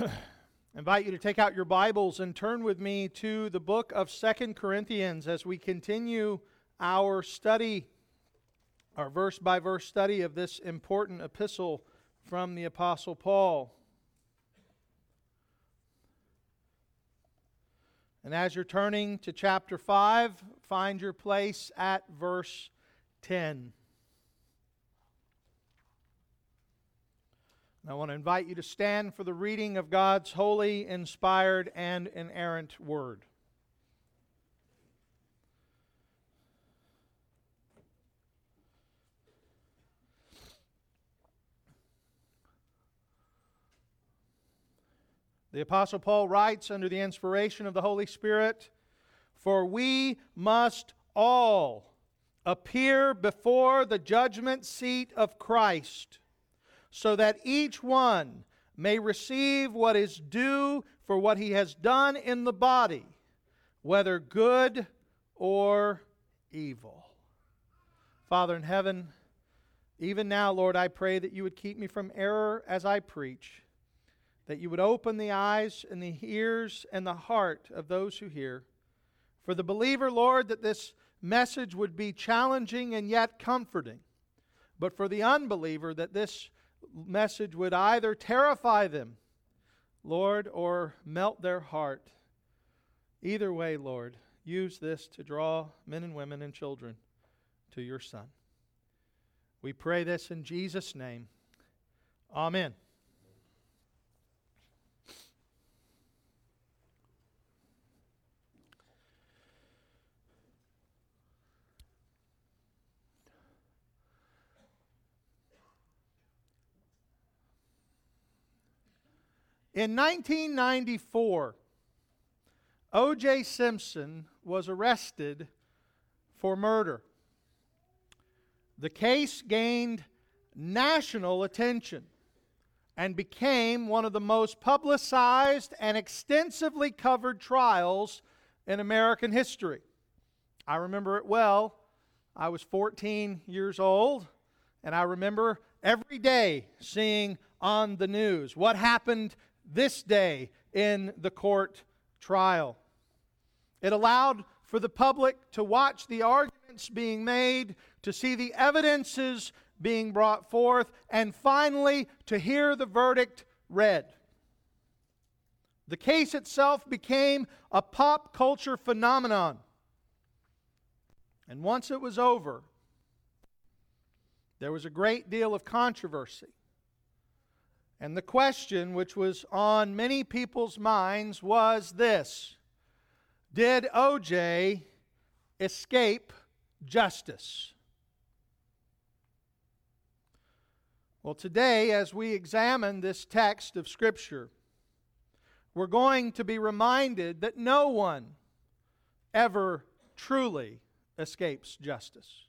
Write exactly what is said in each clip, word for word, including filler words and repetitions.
invite you to take out your Bibles and turn with me to the book of Second Corinthians as we continue our study, our verse-by-verse study of this important epistle from the Apostle Paul. And as you're turning to chapter five, find your place at verse ten. And I want to invite you to stand for the reading of God's holy, inspired, and inerrant Word. The Apostle Paul writes under the inspiration of the Holy Spirit, "For we must all appear before the judgment seat of Christ, so that each one may receive what is due for what he has done in the body, whether good or evil." Father in heaven, even now, Lord, I pray that you would keep me from error as I preach, that you would open the eyes and the ears and the heart of those who hear. For the believer, Lord, that this message would be challenging and yet comforting. But for the unbeliever, that this message would either terrify them, Lord, or melt their heart. Either way, Lord, use this to draw men and women and children to your Son. We pray this in Jesus' name. Amen. In nineteen ninety-four, O J Simpson was arrested for murder. The case gained national attention and became one of the most publicized and extensively covered trials in American history. I remember it well. I was fourteen years old, and I remember every day seeing on the news what happened this day in the court trial. It allowed for the public to watch the arguments being made, to see the evidences being brought forth, and finally to hear the verdict read. The case itself became a pop culture phenomenon. And once it was over, there was a great deal of controversy. And the question which was on many people's minds was this: did O J escape justice? Well, today, as we examine this text of Scripture, we're going to be reminded that no one ever truly escapes justice.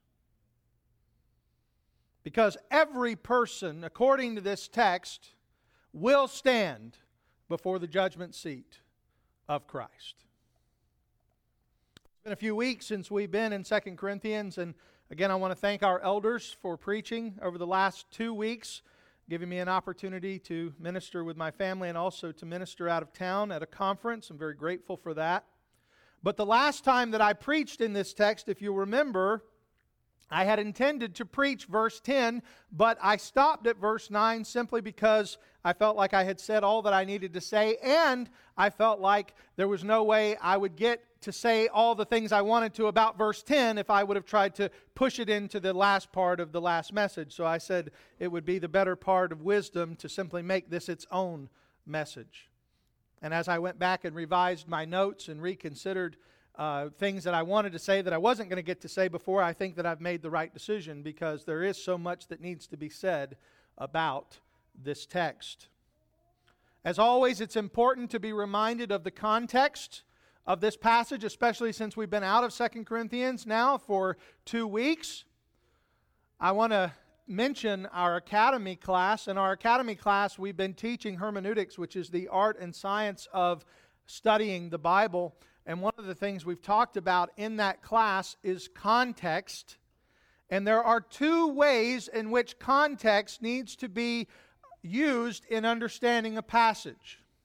Because every person, according to this text, will stand before the judgment seat of Christ. It's been a few weeks since we've been in Second Corinthians, and again, I want to thank our elders for preaching over the last two weeks, giving me an opportunity to minister with my family and also to minister out of town at a conference. I'm very grateful for that. But the last time that I preached in this text, if you remember, I had intended to preach verse ten, but I stopped at verse nine simply because I felt like I had said all that I needed to say, and I felt like there was no way I would get to say all the things I wanted to about verse ten if I would have tried to push it into the last part of the last message. So I said it would be the better part of wisdom to simply make this its own message. And as I went back and revised my notes and reconsidered Uh, things that I wanted to say that I wasn't going to get to say before, I think that I've made the right decision, because there is so much that needs to be said about this text. As always, it's important to be reminded of the context of this passage, especially since we've been out of Second Corinthians now for two weeks. I want to mention our academy class. In our academy class, we've been teaching hermeneutics, which is the art and science of studying the Bible. And one of the things we've talked about in that class is context. And there are two ways in which context needs to be used in understanding a passage.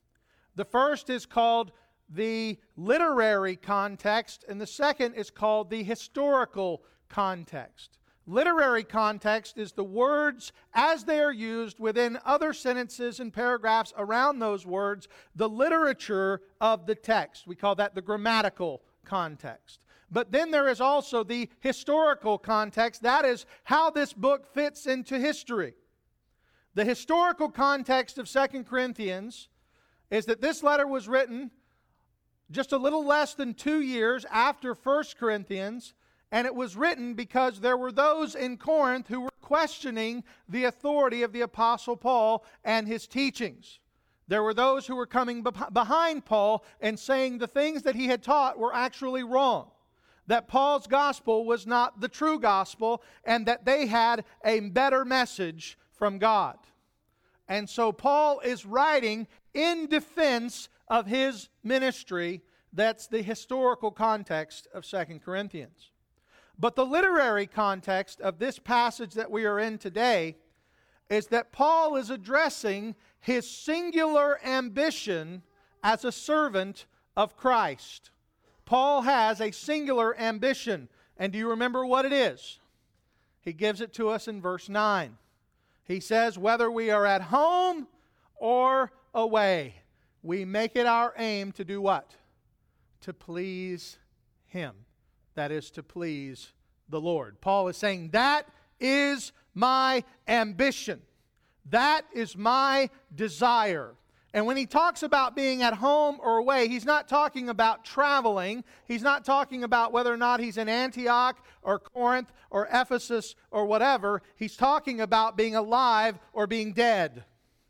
The first is called the literary context, and the second is called the historical context. Literary context is the words as they are used within other sentences and paragraphs around those words, the literature of the text. We call that the grammatical context. But then there is also the historical context. That is how this book fits into history. The historical context of Second Corinthians is that this letter was written just a little less than two years after First Corinthians, and it was written because there were those in Corinth who were questioning the authority of the Apostle Paul and his teachings. There were those who were coming behind Paul and saying the things that he had taught were actually wrong, that Paul's gospel was not the true gospel, and that they had a better message from God. And so Paul is writing in defense of his ministry. That's the historical context of Second Corinthians. But the literary context of this passage that we are in today is that Paul is addressing his singular ambition as a servant of Christ. Paul has a singular ambition. And do you remember what it is? He gives it to us in verse nine. He says, whether we are at home or away, we make it our aim to do what? To please Him. That is, to please the Lord. Paul is saying, that is my ambition. That is my desire. And when he talks about being at home or away, he's not talking about traveling. He's not talking about whether or not he's in Antioch or Corinth or Ephesus or whatever. He's talking about being alive or being dead.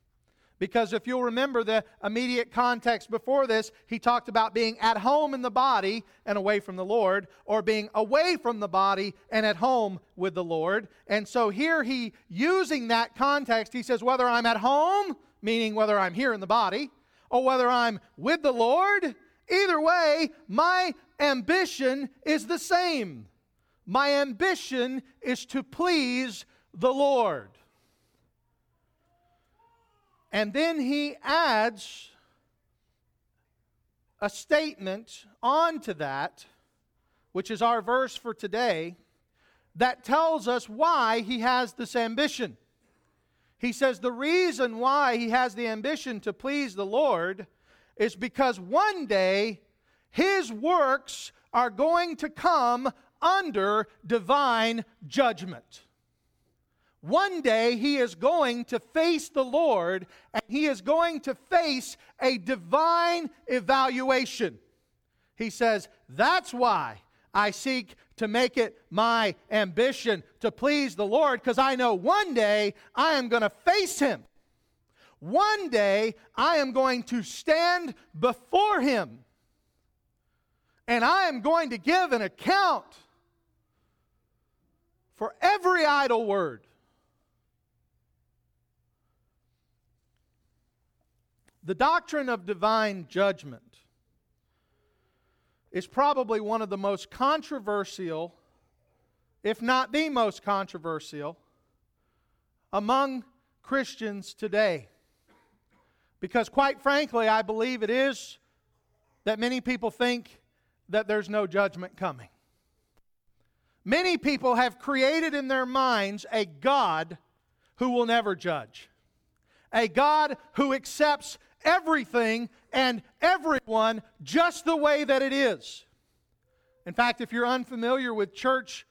Because if you'll remember the immediate context before this, he talked about being at home in the body and away from the Lord, or being away from the body and at home with the Lord. And so here he, using that context, he says, whether I'm at home, meaning whether I'm here in the body, or whether I'm with the Lord, either way, my ambition is the same. My ambition is to please the Lord. And then he adds a statement onto that, which is our verse for today, that tells us why he has this ambition. He says the reason why he has the ambition to please the Lord is because one day his works are going to come under divine judgment. One day he is going to face the Lord, and he is going to face a divine evaluation. He says, that's why I seek to make it my ambition to please the Lord, because I know one day I am going to face Him. One day I am going to stand before Him, and I am going to give an account for every idle word. The doctrine of divine judgment is probably one of the most controversial, if not the most controversial, among Christians today. Because quite frankly, I believe it is that many people think that there's no judgment coming. Many people have created in their minds a God who will never judge. A God who accepts everything and everyone just the way that it is. In fact, if you're unfamiliar with church,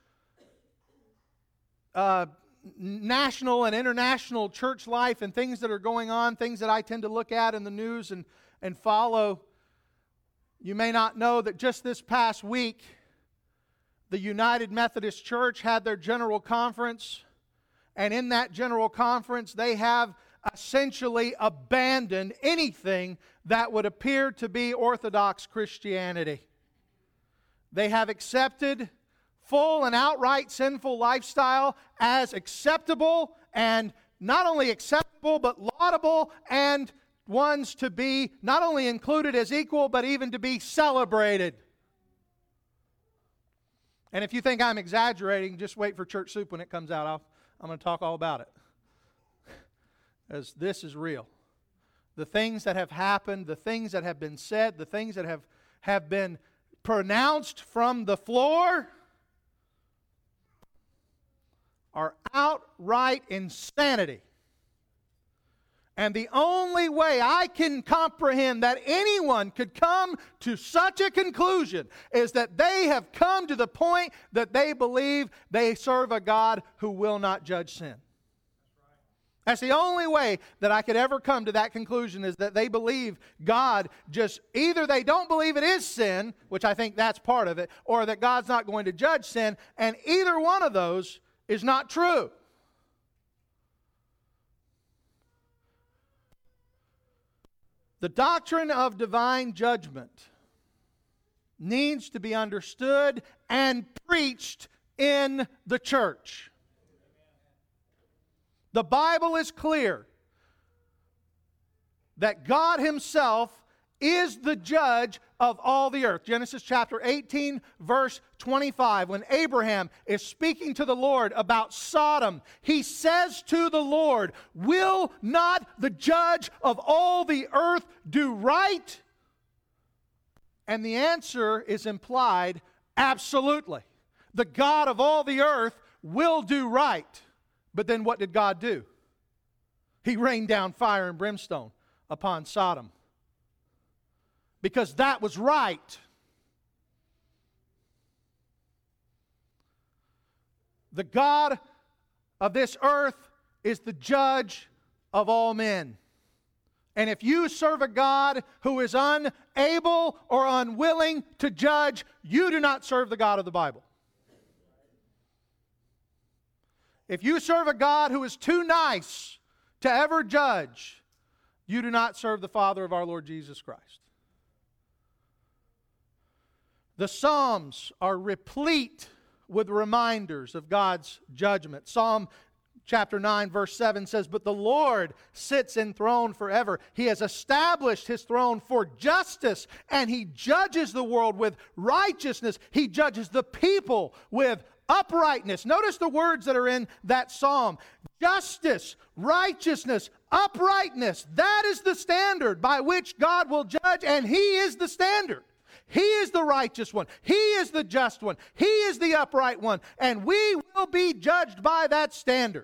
uh, national and international church life and things that are going on, things that I tend to look at in the news and, and follow, you may not know that just this past week, the United Methodist Church had their general conference, and in that general conference, they have essentially abandoned anything that would appear to be Orthodox Christianity. They have accepted full and outright sinful lifestyle as acceptable, and not only acceptable but laudable, and ones to be not only included as equal but even to be celebrated. And if you think I'm exaggerating, just wait for Church Soup when it comes out. I'll, I'm going to talk all about it. As this is real. the things that have happened, the things that have been said, the things that have, have been pronounced from the floor are outright insanity. And the only way I can comprehend that anyone could come to such a conclusion is that they have come to the point that they believe they serve a God who will not judge sin. That's the only way that I could ever come to that conclusion, is that they believe God just, either they don't believe it is sin, which I think that's part of it, or that God's not going to judge sin, and either one of those is not true. The doctrine of divine judgment needs to be understood and preached in the church. The Bible is clear that God Himself is the judge of all the earth. Genesis chapter eighteen, verse twenty-five. When Abraham is speaking to the Lord about Sodom, he says to the Lord, "Will not the judge of all the earth do right?" And the answer is implied, absolutely. The God of all the earth will do right. But then what did God do? He rained down fire and brimstone upon Sodom. Because that was right. The God of this earth is the judge of all men. And if you serve a God who is unable or unwilling to judge, you do not serve the God of the Bible. If you serve a God who is too nice to ever judge, you do not serve the Father of our Lord Jesus Christ. The Psalms are replete with reminders of God's judgment. Psalm chapter nine, verse seven says, "But the Lord sits enthroned forever. He has established His throne for justice, and He judges the world with righteousness. He judges the people with uprightness." Notice the words that are in that psalm. Justice, righteousness, uprightness. That is the standard by which God will judge, and He is the standard. He is the righteous one. He is the just one. He is the upright one. And we will be judged by that standard.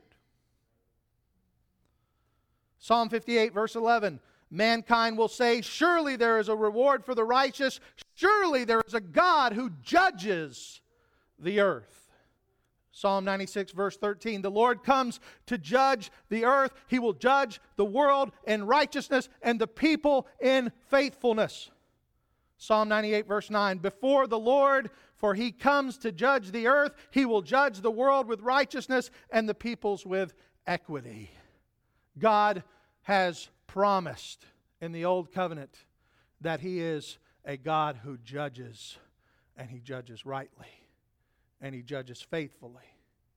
Psalm fifty-eight, verse eleven. Mankind will say, "Surely there is a reward for the righteous. Surely there is a God who judges the earth." Psalm ninety-six, verse thirteen. "The Lord comes to judge the earth. He will judge the world in righteousness and the people in faithfulness." Psalm ninety-eight, verse nine. "Before the Lord, for He comes to judge the earth. He will judge the world with righteousness and the peoples with equity." God has promised in the Old Covenant that He is a God who judges, and He judges rightly, and He judges faithfully.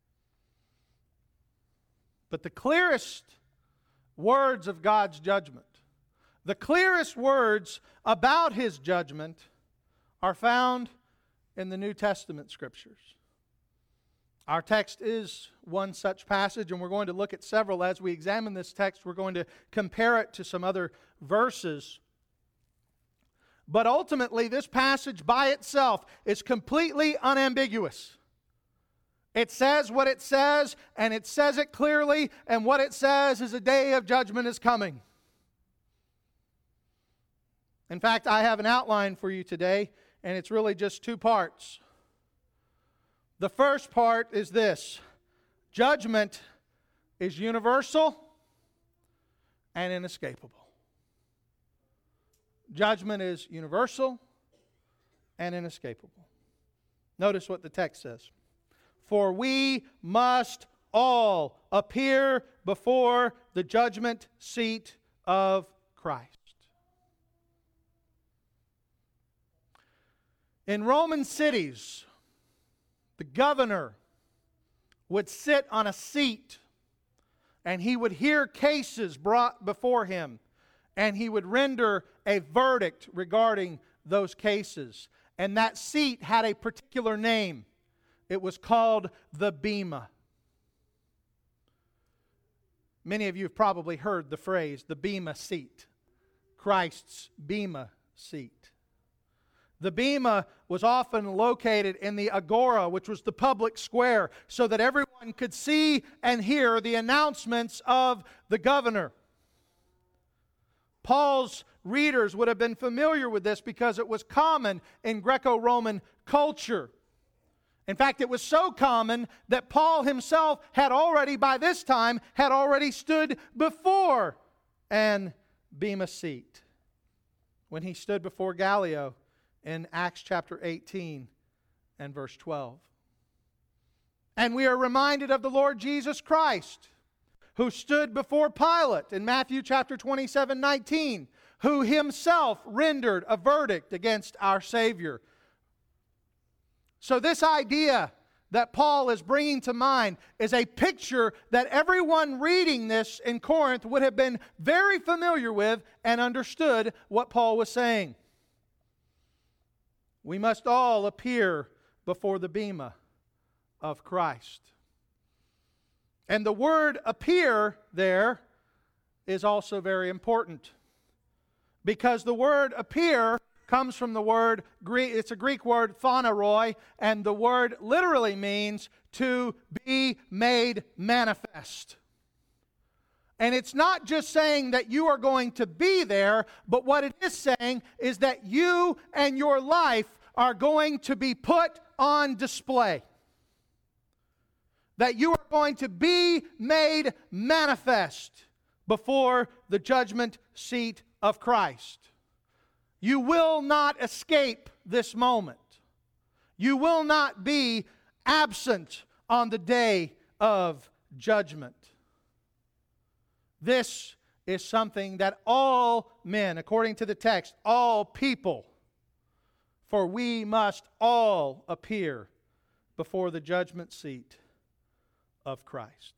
But the clearest words of God's judgment, the clearest words about His judgment, are found in the New Testament Scriptures. Our text is one such passage, and we're going to look at several. As we examine this text, we're going to compare it to some other verses. But ultimately, this passage by itself is completely unambiguous. It says what it says, and it says it clearly, and what it says is a day of judgment is coming. In fact, I have an outline for you today, and it's really just two parts. The first part is this: judgment is universal and inescapable. Judgment is universal and inescapable. Notice what the text says. "For we must all appear before the judgment seat of Christ." In Roman cities, the governor would sit on a seat, and he would hear cases brought before him, and he would render a verdict regarding those cases. And that seat had a particular name. It was called the bema. Many of you have probably heard the phrase, the bema seat. Christ's bema seat. The bema was often located in the agora, which was the public square, so that everyone could see and hear the announcements of the governor. Paul's readers would have been familiar with this because it was common in Greco-Roman culture. In fact, it was so common that Paul himself had already, by this time, had already stood before an bema seat when he stood before Gallio in Acts chapter eighteen and verse twelve. And we are reminded of the Lord Jesus Christ, who stood before Pilate in Matthew chapter twenty-seven, nineteen, who himself rendered a verdict against our Savior. So this idea that Paul is bringing to mind is a picture that everyone reading this in Corinth would have been very familiar with and understood what Paul was saying. We must all appear before the bema of Christ. And the word appear there is also very important, because the word appear comes from the word, it's a Greek word, phaneroi, and the word literally means to be made manifest. And it's not just saying that you are going to be there, but what it is saying is that you and your life are going to be put on display. That you are going to be made manifest before the judgment seat of Christ. You will not escape this moment. You will not be absent on the day of judgment. This is something that all men, according to the text, all people, for we must all appear before the judgment seat of Christ.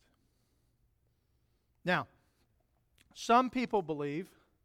Now, some people believe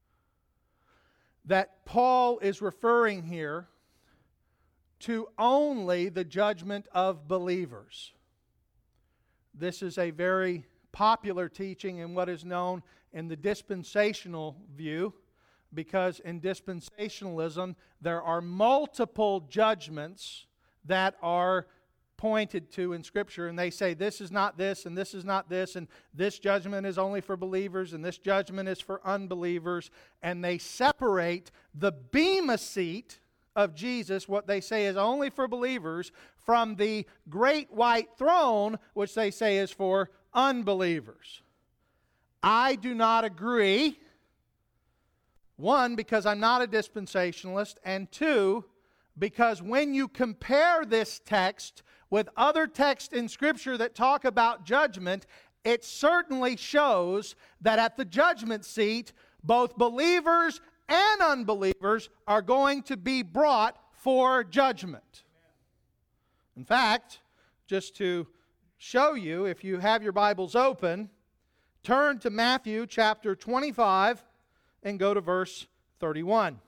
that Paul is referring here to only the judgment of believers. This is a very popular teaching in what is known in the dispensational view, because in dispensationalism there are multiple judgments that are pointed to in Scripture, and they say this is not this, and this is not this, and this judgment is only for believers, and this judgment is for unbelievers, and they separate the bema seat of Jesus, what they say is only for believers, from the great white throne, which they say is for unbelievers. I do not agree. One, because I'm not a dispensationalist, and two, because when you compare this text with other texts in Scripture that talk about judgment, it certainly shows that at the judgment seat, both believers and unbelievers are going to be brought for judgment. In fact, just to show you, if you have your Bibles open, turn to Matthew chapter twenty-five and go to verse thirty-one.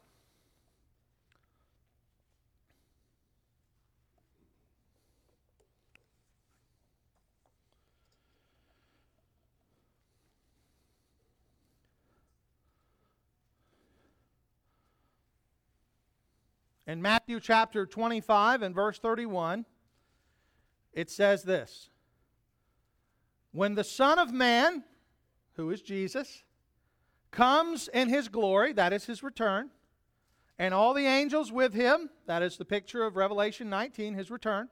In Matthew chapter twenty-five and verse thirty-one, it says this: when the Son of Man, who is Jesus, comes in His glory, that is His return, and all the angels with Him, that is the picture of Revelation nineteen, His return,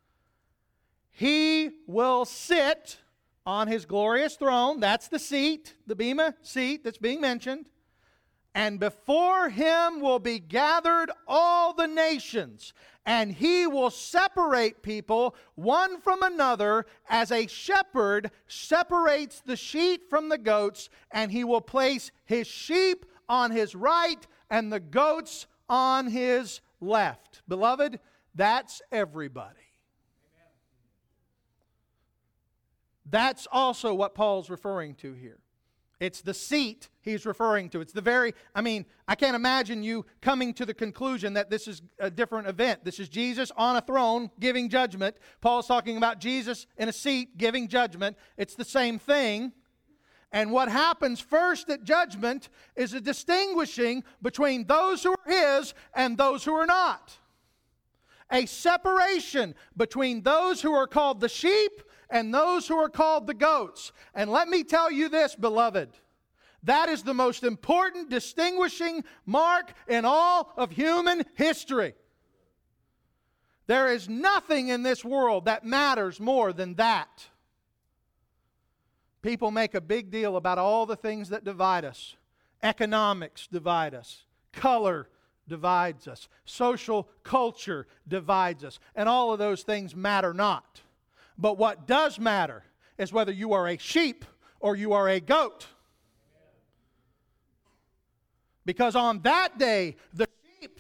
He will sit on His glorious throne, that's the seat, the bema seat that's being mentioned, and before Him will be gathered all the nations, and He will separate people one from another as a shepherd separates the sheep from the goats, and He will place His sheep on His right and the goats on His left. Beloved, that's everybody. That's also what Paul's referring to here. It's the seat he's referring to. It's the very, I mean, I can't imagine you coming to the conclusion that this is a different event. This is Jesus on a throne giving judgment. Paul's talking about Jesus in a seat giving judgment. It's the same thing. And what happens first at judgment is a distinguishing between those who are His and those who are not. A separation between those who are called the sheep and those who are called the goats. And let me tell you this, beloved. That is the most important distinguishing mark in all of human history. There is nothing in this world that matters more than that. People make a big deal about all the things that divide us. Economics divide us. Color divides us. Social culture divides us. And all of those things matter not. But what does matter is whether you are a sheep or you are a goat. Because on that day, the sheep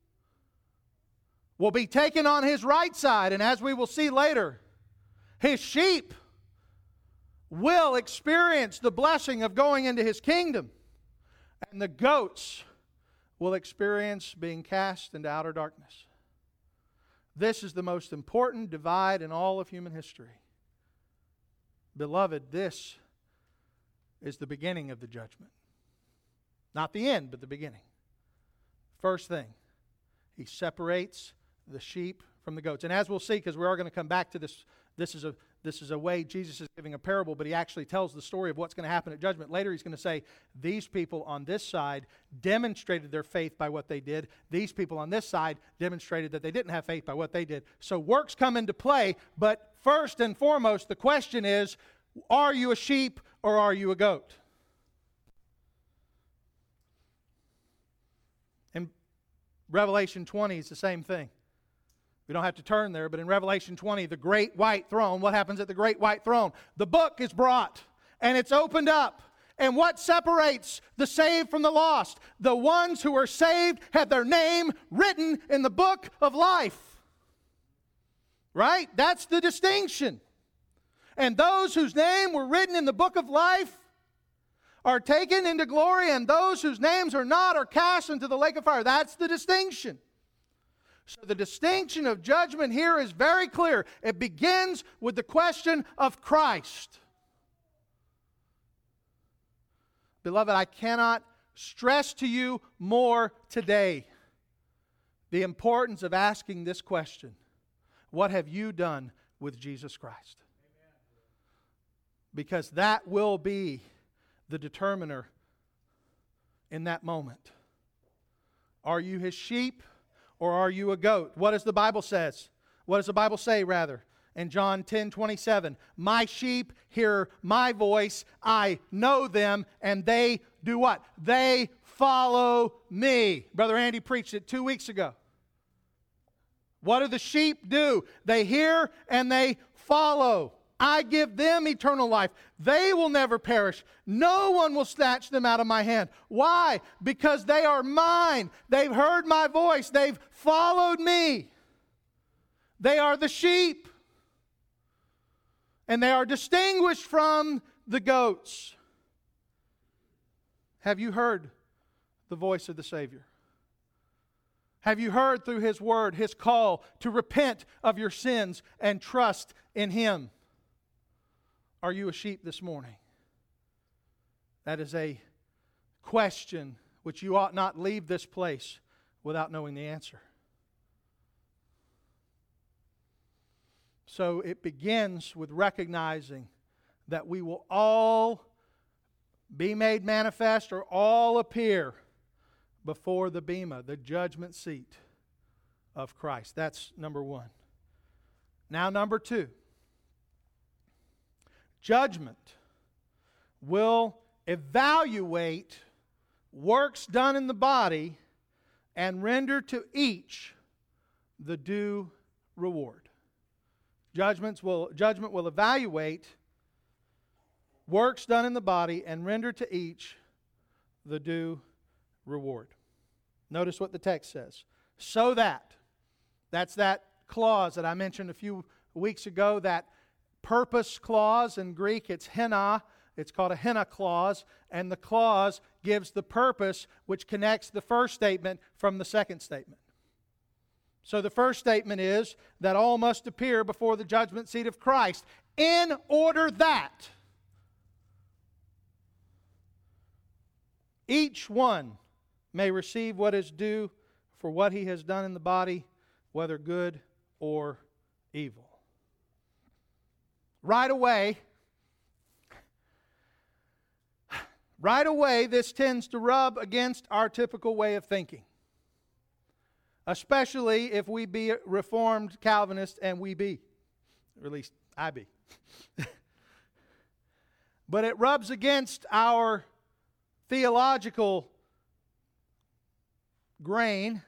will be taken on His right side. And as we will see later, His sheep will experience the blessing of going into His kingdom. And the goats will experience being cast into outer darkness. This is the most important divide in all of human history. Beloved, this is the beginning of the judgment. Not the end, but the beginning. First thing, He separates the sheep from the goats. And as we'll see, because we are going to come back to this, this is a this is a way Jesus is giving a parable, but He actually tells the story of what's going to happen at judgment. Later He's going to say, these people on this side demonstrated their faith by what they did. These people on this side demonstrated that they didn't have faith by what they did. So works come into play, but first and foremost, the question is, are you a sheep or are you a goat? In Revelation twenty, it's the same thing. We don't have to turn there, but in Revelation twenty, the great white throne, what happens at the great white throne? The book is brought, and it's opened up. And what separates the saved from the lost? The ones who are saved have their name written in the book of life. Right? That's the distinction. And those whose name were written in the book of life are taken into glory, and those whose names are not are cast into the lake of fire. That's the distinction. So the distinction of judgment here is very clear. It begins with the question of Christ. Beloved, I cannot stress to you more today the importance of asking this question. What have you done with Jesus Christ? Because that will be the determiner in that moment. Are you His sheep? Or are you a goat? What does the Bible says? What does the Bible say, rather? In John ten twenty-seven, my sheep hear my voice, I know them, and they do what? They follow me. Brother Andy preached it two weeks ago. What do the sheep do? They hear and they follow. I give them eternal life. They will never perish. No one will snatch them out of my hand. Why? Because they are mine. They've heard my voice. They've followed me. They are the sheep. And they are distinguished from the goats. Have you heard the voice of the Savior? Have you heard through His Word His call to repent of your sins and trust in Him? Are you a sheep this morning? That is a question which you ought not leave this place without knowing the answer. So it begins with recognizing that we will all be made manifest or all appear before the bema, the judgment seat of Christ. That's number one. Now number two. Judgment will evaluate works done in the body and render to each the due reward. Judgments will, judgment will evaluate works done in the body and render to each the due reward. Notice what the text says. So that, that's that clause that I mentioned a few weeks ago, that purpose clause in Greek. It's hina. It's called a hina clause. And the clause gives the purpose which connects the first statement from the second statement. So the first statement is that all must appear before the judgment seat of Christ in order that each one may receive what is due for what he has done in the body, whether good or evil. Right away, right away, this tends to rub against our typical way of thinking. Especially if we be Reformed Calvinists, and we be. Or at least I be. But it rubs against our theological grain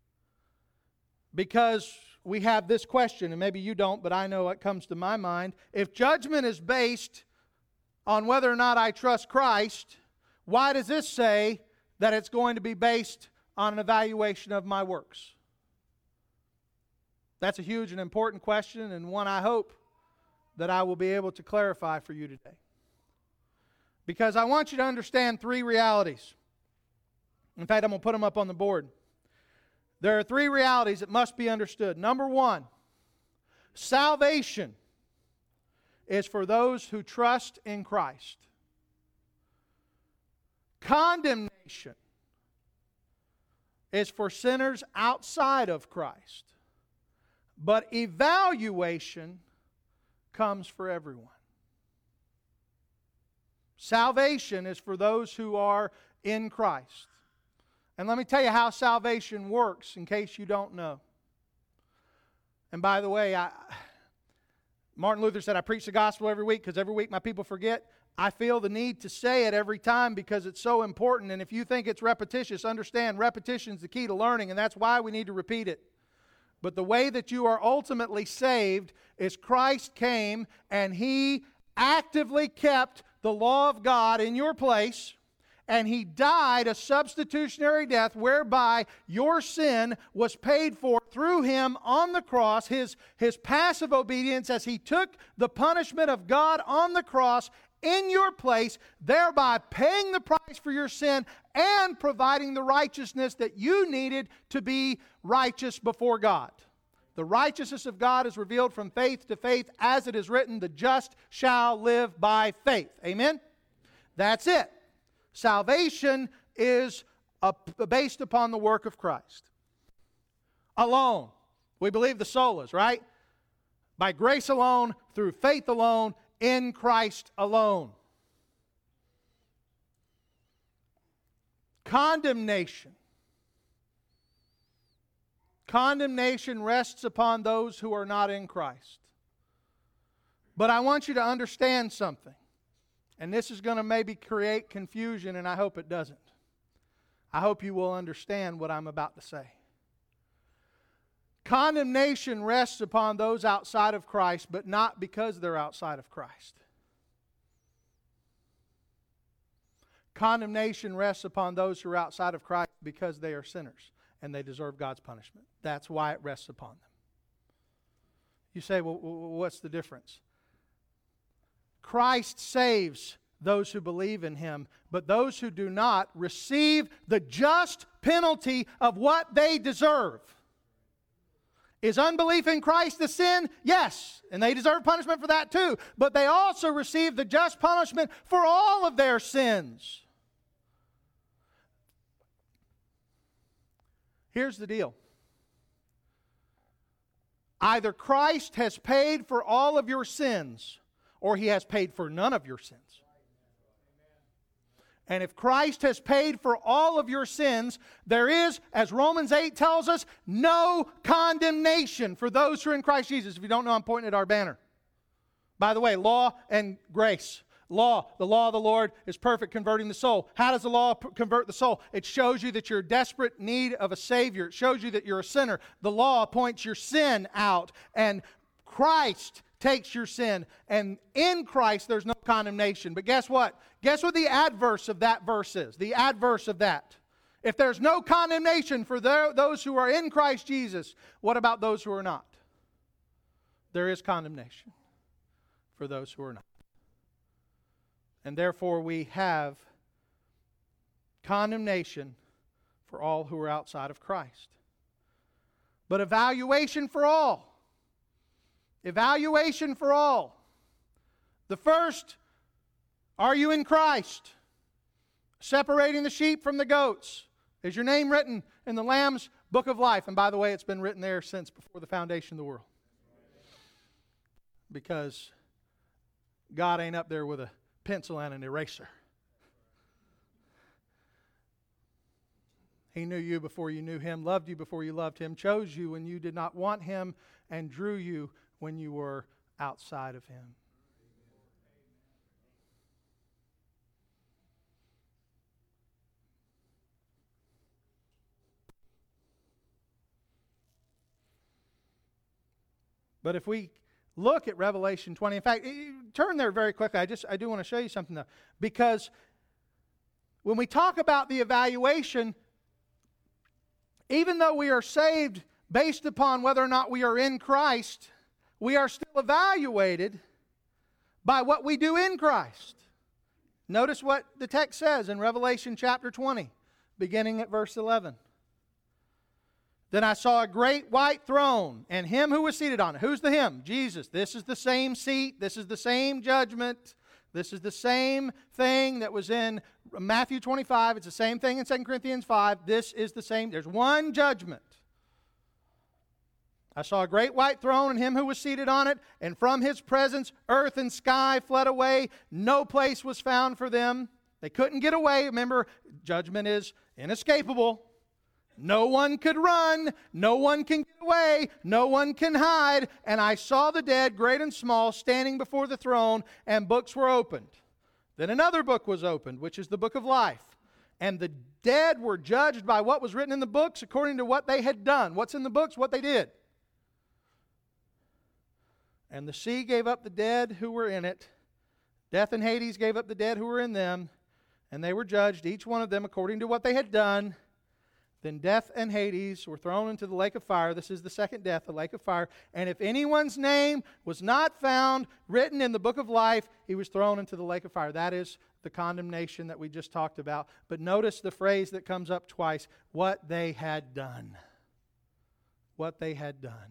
because we have this question, and maybe you don't, but I know what comes to my mind. If judgment is based on whether or not I trust Christ, why does this say that it's going to be based on an evaluation of my works? That's a huge and important question, and one I hope that I will be able to clarify for you today. Because I want you to understand three realities. In fact, I'm going to put them up on the board. There are three realities that must be understood. Number one, salvation is for those who trust in Christ. Condemnation is for sinners outside of Christ. But evaluation comes for everyone. Salvation is for those who are in Christ. And let me tell you how salvation works in case you don't know. And by the way, I, Martin Luther said I preach the gospel every week because every week my people forget. I feel the need to say it every time because it's so important. And if you think it's repetitious, understand repetition is the key to learning, and that's why we need to repeat it. But the way that you are ultimately saved is Christ came and He actively kept the law of God in your place, and He died a substitutionary death whereby your sin was paid for through Him on the cross, His, his passive obedience as He took the punishment of God on the cross in your place, thereby paying the price for your sin and providing the righteousness that you needed to be righteous before God. The righteousness of God is revealed from faith to faith, as it is written, the just shall live by faith. Amen? That's it. Salvation is a, based upon the work of Christ. Alone. We believe the solas, right? By grace alone, through faith alone, in Christ alone. Condemnation. Condemnation rests upon those who are not in Christ. But I want you to understand something. And this is going to maybe create confusion, and I hope it doesn't. I hope you will understand what I'm about to say. Condemnation rests upon those outside of Christ, but not because they're outside of Christ. Condemnation rests upon those who are outside of Christ because they are sinners and they deserve God's punishment. That's why it rests upon them. You say, well, what's the difference? Christ saves those who believe in Him, but those who do not receive the just penalty of what they deserve. Is unbelief in Christ a sin? Yes. And they deserve punishment for that too. But they also receive the just punishment for all of their sins. Here's the deal. Either Christ has paid for all of your sins, or He has paid for none of your sins. And if Christ has paid for all of your sins, there is, as Romans eight tells us, no condemnation for those who are in Christ Jesus. If you don't know, I'm pointing at our banner. By the way, law and grace. Law, the law of the Lord is perfect, converting the soul. How does the law p- convert the soul? It shows you that you're in desperate need of a Savior. It shows you that you're a sinner. The law points your sin out. And Christ takes your sin. And in Christ, there's no condemnation. But guess what? Guess what the adverse of that verse is? The adverse of that. If there's no condemnation for the, those who are in Christ Jesus, what about those who are not? There is condemnation for those who are not. And therefore we have condemnation for all who are outside of Christ. But evaluation for all. Evaluation for all. The first, are you in Christ? separating the sheep from the goats. Is your name written in the Lamb's book of life? And by the way, it's been written there since before the foundation of the world. Because God ain't up there with a pencil and an eraser. He knew you before you knew Him, loved you before you loved Him, chose you when you did not want Him, and drew you when you were outside of Him. But if we look at Revelation twenty, in fact, turn there very quickly. I just I do want to show you something though, because when we talk about the evaluation, even though we are saved based upon whether or not we are in Christ, we are still evaluated by what we do in Christ. Notice what the text says in Revelation chapter twenty, beginning at verse eleven. Then I saw a great white throne, and Him who was seated on it. Who's the Him? Jesus. This is the same seat. This is the same judgment. This is the same thing that was in Matthew twenty-five. It's the same thing in Second Corinthians five. This is the same. There's one judgment. I saw a great white throne and Him who was seated on it, and from His presence earth and sky fled away. No place was found for them. They couldn't get away. Remember, judgment is inescapable. No one could run. No one can get away. No one can hide. And I saw the dead, great and small, standing before the throne, and books were opened. Then another book was opened, which is the book of life. And the dead were judged by what was written in the books according to what they had done. What's in the books? What they did. And the sea gave up the dead who were in it. Death and Hades gave up the dead who were in them. And they were judged, each one of them according to what they had done. Then death and Hades were thrown into the lake of fire. This is the second death, the lake of fire. And if anyone's name was not found written in the book of life, he was thrown into the lake of fire. That is the condemnation that we just talked about. But notice the phrase that comes up twice, what they had done. What they had done.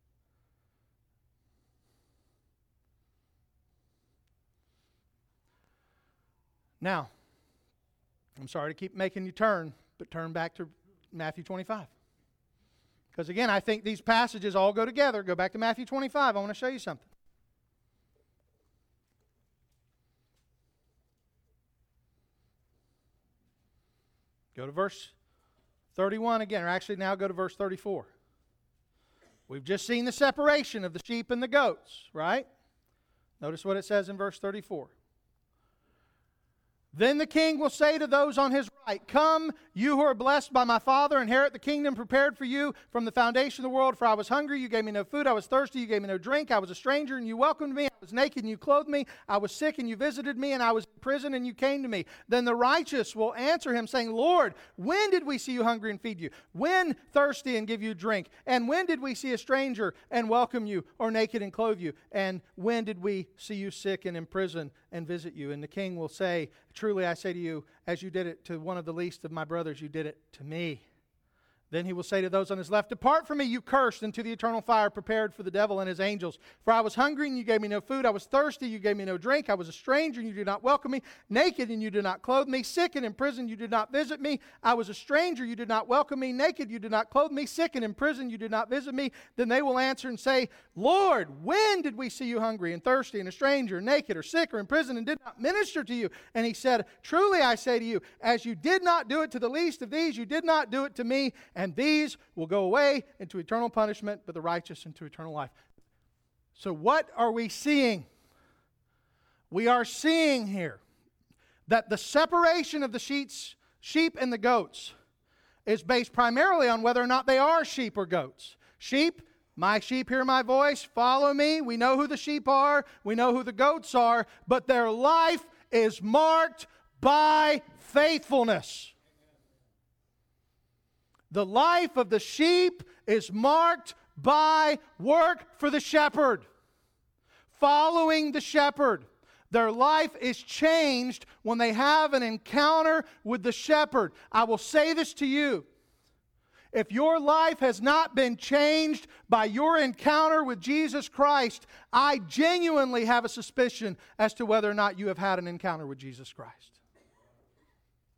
Now, I'm sorry to keep making you turn, but turn back to Matthew twenty-five. Because again, I think these passages all go together. Go back to Matthew twenty-five. I want to show you something. Go to verse thirty-one again, or actually now go to verse thirty-four. We've just seen the separation of the sheep and the goats, right? Notice what it says in verse thirty-four. Then the king will say to those on his right, come, you who are blessed by my Father, inherit the kingdom prepared for you from the foundation of the world. For I was hungry, you gave me no food. I was thirsty, you gave me no drink. I was a stranger, and you welcomed me. I was naked, and you clothed me. I was sick, and you visited me. And I was in prison, and you came to me. Then the righteous will answer him, saying, Lord, when did we see you hungry and feed you? When thirsty and give you drink? And when did we see a stranger and welcome you, or naked and clothe you? And when did we see you sick and in prison and visit you? And the king will say, truly I say to you, as you did it to one of the least of my brothers, you did it to me. Then he will say to those on his left, depart from me, you cursed, into the eternal fire prepared for the devil and his angels. For I was hungry, and you gave me no food. I was thirsty, you gave me no drink. I was a stranger, and you did not welcome me. Naked, and you did not clothe me. Sick and in prison, you did not visit me. I was a stranger, you did not welcome me. Naked, you did not clothe me. Sick and in prison, you did not visit me. Then they will answer and say, Lord, when did we see you hungry and thirsty and a stranger, naked or sick or in prison, and did not minister to you? And he said, truly I say to you, as you did not do it to the least of these, you did not do it to me. And these will go away into eternal punishment, but the righteous into eternal life. So what are we seeing? We are seeing here that the separation of the sheets, sheep and the goats is based primarily on whether or not they are sheep or goats. Sheep, my sheep hear my voice, follow me. We know who the sheep are. We know who the goats are. But their life is marked by faithfulness. The life of the sheep is marked by work for the shepherd. Following the shepherd. Their life is changed when they have an encounter with the shepherd. I will say this to you. If your life has not been changed by your encounter with Jesus Christ, I genuinely have a suspicion as to whether or not you have had an encounter with Jesus Christ.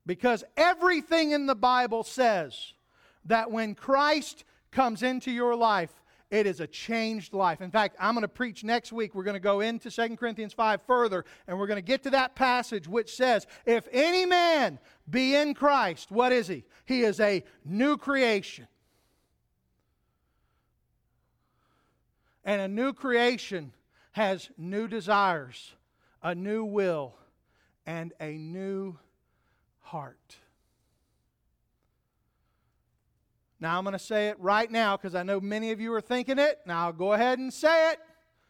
Because everything in the Bible says that when Christ comes into your life, it is a changed life. In fact, I'm going to preach next week. We're going to go into Second Corinthians five further, and we're going to get to that passage which says, if any man be in Christ, what is he? He is a new creation. And a new creation has new desires, a new will, and a new heart. Now I'm going to say it right now because I know many of you are thinking it. Now I'll go ahead and say it.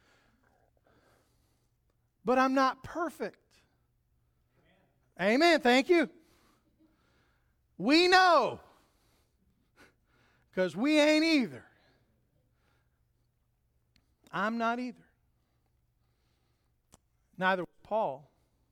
But I'm not perfect. Amen. Amen. Thank you. We know. Because we ain't either. I'm not either. Neither was Paul.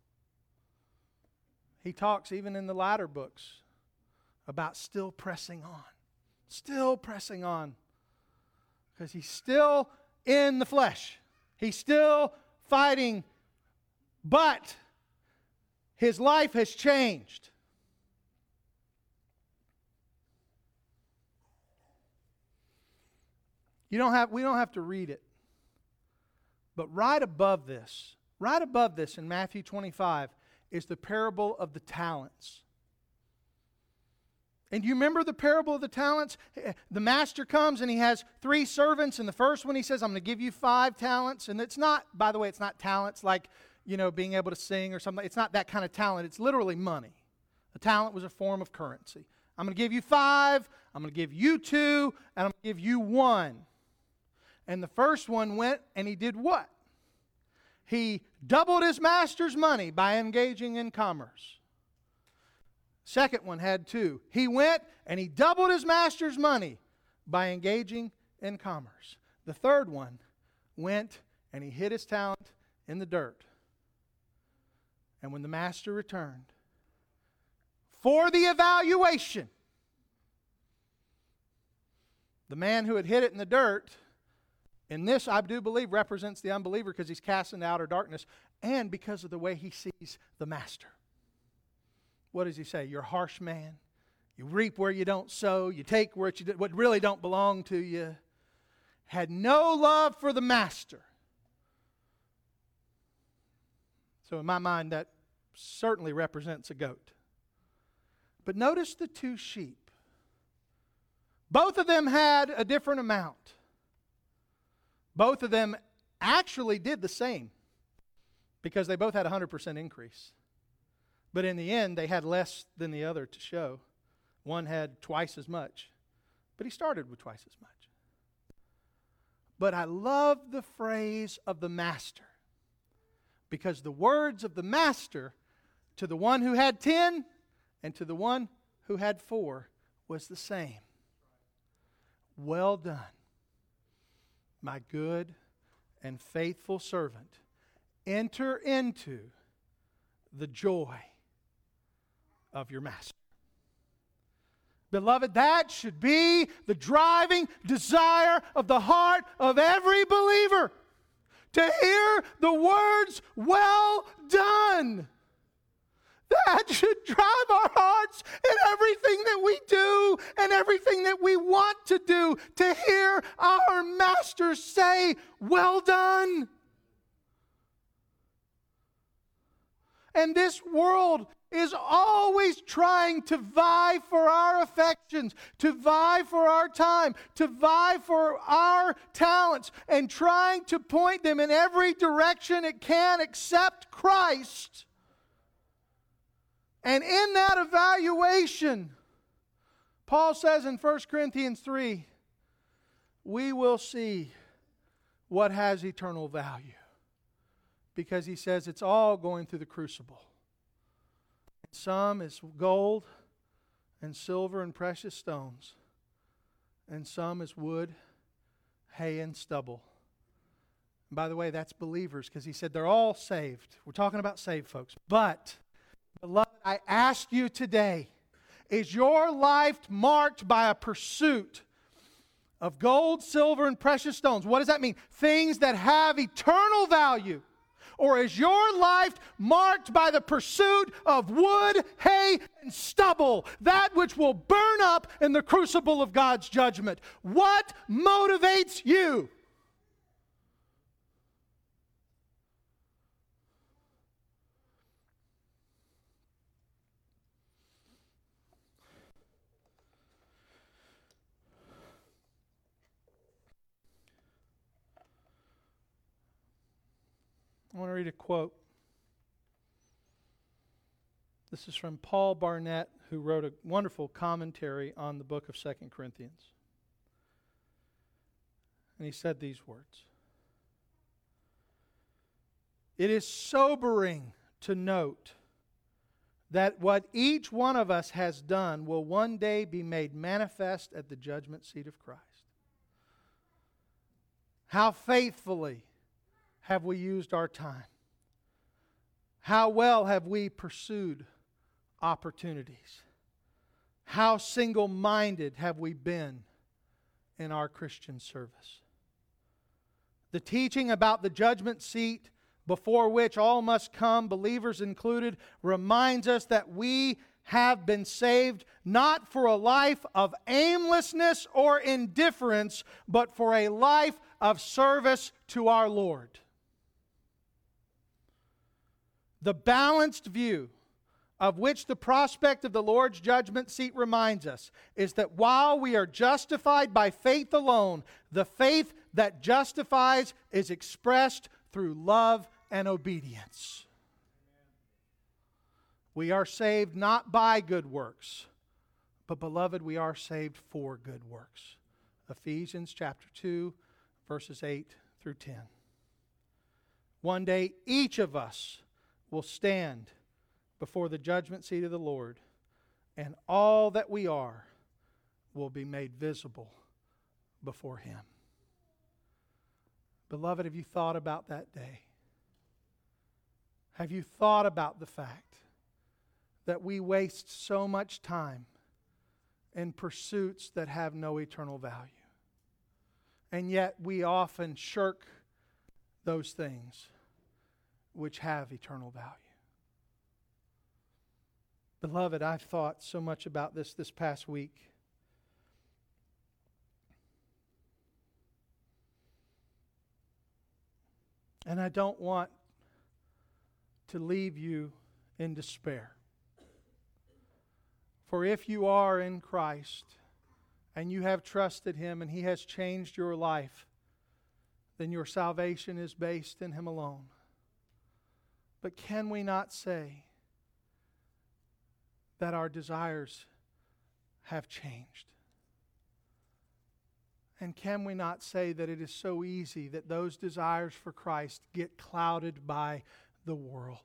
He talks even in the latter books about still pressing on. Still pressing on. Because he's still in the flesh. He's still fighting. But his life has changed. You don't have, we don't have to read it. But right above this, right above this in Matthew twenty-five is the parable of the talents. And do you remember the parable of the talents? The master comes and he has three servants. And the first one he says, I'm going to give you five talents. And it's not, by the way, it's not talents like, you know, being able to sing or something. It's not that kind of talent. It's literally money. A talent was a form of currency. I'm going to give you five. I'm going to give you two. And I'm going to give you one. And the first one went and he did what? He doubled his master's money by engaging in commerce. Second one had two. He went and he doubled his master's money by engaging in commerce. The third one went and he hid his talent in the dirt. And when the master returned for the evaluation, the man who had hid it in the dirt, and this, I do believe, represents the unbeliever because he's cast into outer darkness and because of the way he sees the master. What does he say? You're a harsh man. You reap where you don't sow. You take where you, what really don't belong to you. Had no love for the master. So in my mind, that certainly represents a goat. But notice the two sheep. Both of them had a different amount. Both of them actually did the same because they both had a one hundred percent increase. But in the end, they had less than the other to show. One had twice as much, but he started with twice as much. But I love the phrase of the master because the words of the master to the one who had ten and to the one who had four was the same. Well done, my good and faithful servant. Enter into the joy of your master. Beloved, that should be the driving desire of the heart of every believer. To hear the words, well done. That should drive our hearts in everything that we do and everything that we want to do. To hear our Master say, well done. And this world is always trying to vie for our affections, to vie for our time, to vie for our talents, and trying to point them in every direction it can except Christ. And in that evaluation, Paul says in First Corinthians three, we will see what has eternal value. Because he says it's all going through the crucible. Some is gold and silver and precious stones. And some is wood, hay, and stubble. And by the way, that's believers because he said they're all saved. We're talking about saved folks. But, beloved, I ask you today, is your life marked by a pursuit of gold, silver, and precious stones? What does that mean? Things that have eternal value. Or is your life marked by the pursuit of wood, hay, and stubble, that which will burn up in the crucible of God's judgment? What motivates you? I want to read a quote. This is from Paul Barnett, who wrote a wonderful commentary on the book of Second Corinthians. And he said these words: "It is sobering to note that what each one of us has done will one day be made manifest at the judgment seat of Christ. How faithfully have we used our time? How well have we pursued opportunities? How single-minded have we been in our Christian service? The teaching about the judgment seat before which all must come, believers included, reminds us that we have been saved not for a life of aimlessness or indifference, but for a life of service to our Lord. The balanced view of which the prospect of the Lord's judgment seat reminds us is that while we are justified by faith alone, the faith that justifies is expressed through love and obedience. We are saved not by good works, but beloved, we are saved for good works. Ephesians chapter two, verses eight through ten. One day each of us will stand before the judgment seat of the Lord, and all that we are will be made visible before Him. Beloved, have you thought about that day? Have you thought about the fact that we waste so much time in pursuits that have no eternal value? And yet we often shirk those things which have eternal value. Beloved, I've thought so much about this this past week. And I don't want to leave you in despair. For if you are in Christ and you have trusted Him and He has changed your life, then your salvation is based in Him alone. But can we not say that our desires have changed? And can we not say that it is so easy that those desires for Christ get clouded by the world?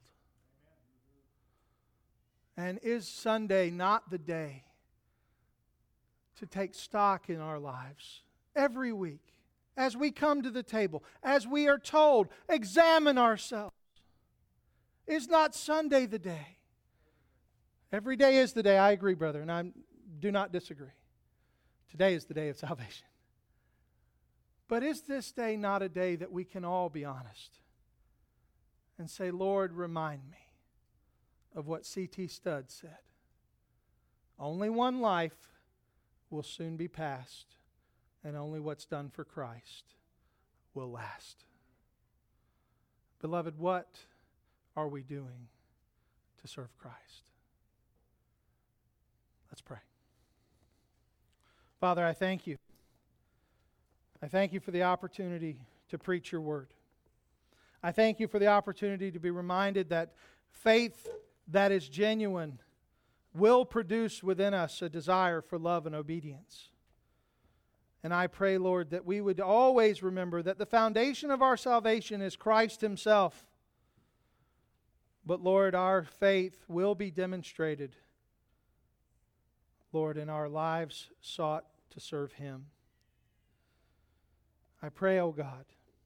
And is Sunday not the day to take stock in our lives every week as we come to the table, as we are told, examine ourselves? Is not Sunday the day? Every day is the day, I agree, brother, and I do not disagree. Today is the day of salvation. But is this day not a day that we can all be honest and say, Lord, remind me of what C T Studd said? Only one life will soon be passed, and only what's done for Christ will last. Beloved, what are we doing to serve Christ? Let's pray. Father, I thank you. I thank you for the opportunity to preach your word. I thank you for the opportunity to be reminded that faith that is genuine will produce within us a desire for love and obedience. And I pray, Lord, that we would always remember that the foundation of our salvation is Christ Himself. But Lord, our faith will be demonstrated, Lord, in our lives sought to serve Him. I pray, O God,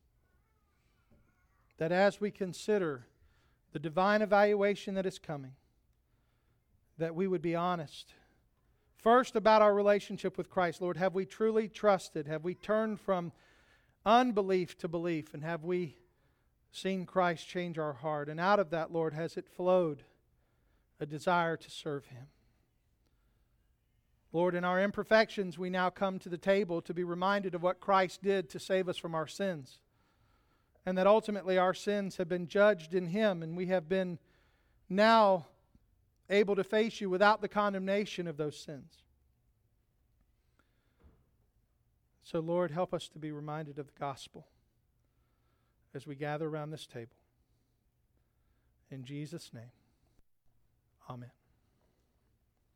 that as we consider the divine evaluation that is coming, that we would be honest. First, about our relationship with Christ. Lord, have we truly trusted? Have we turned from unbelief to belief? And have we seen Christ change our heart. And out of that, Lord, has it flowed a desire to serve Him. Lord, in our imperfections, we now come to the table to be reminded of what Christ did to save us from our sins. And that ultimately our sins have been judged in Him, and we have been now able to face You without the condemnation of those sins. So, Lord, help us to be reminded of the gospel as we gather around this table. In Jesus' name, amen.